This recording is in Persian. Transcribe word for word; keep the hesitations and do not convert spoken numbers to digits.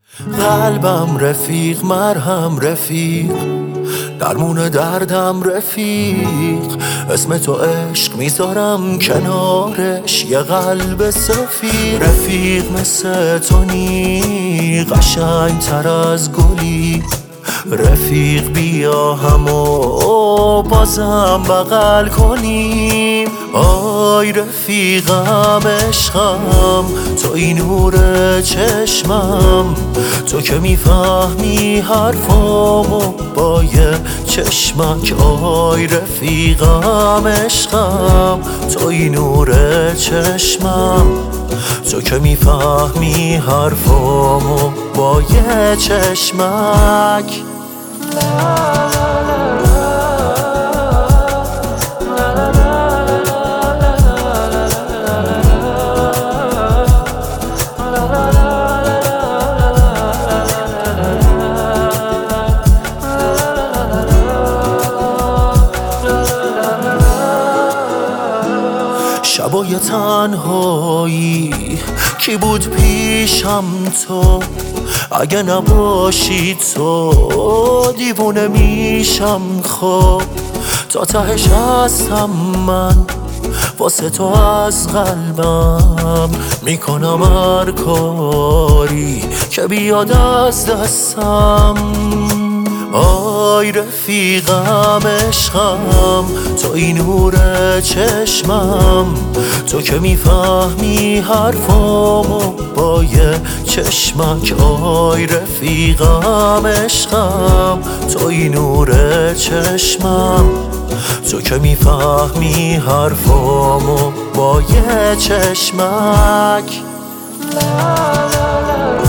قلبم رفیق، مرهم رفیق، درمون دردم رفیق. اسم تو عشق میذارم کنارش یه قلب سفید. رفیق مثل تو نی قشنگ تر از گلی. رفیق بیا همو بازم بغل کنیم. آی رفیقم عشقم، تو این نور چشمم، تو که میفهمی حرفامو با یه چشمک. آی رفیقم عشقم، تو این نور چشمم، تو که میفهمی حرفامو با یه چشمک. شبای تنهایی کی بود پیشم تو؟ اگه نباشی تو دیوونه میشم. خب تا تهش هستم من، واسه تو از قلبم میکنم هر کاری که بیاد از دستم. آی رفیقم عشقم، تو این نور چشمم، تو که میفهمی حرفامو با یه چشمک. آی رفیقم عشقم، تو این نور چشمم، تو که میفهمی حرفامو با یه چشمک.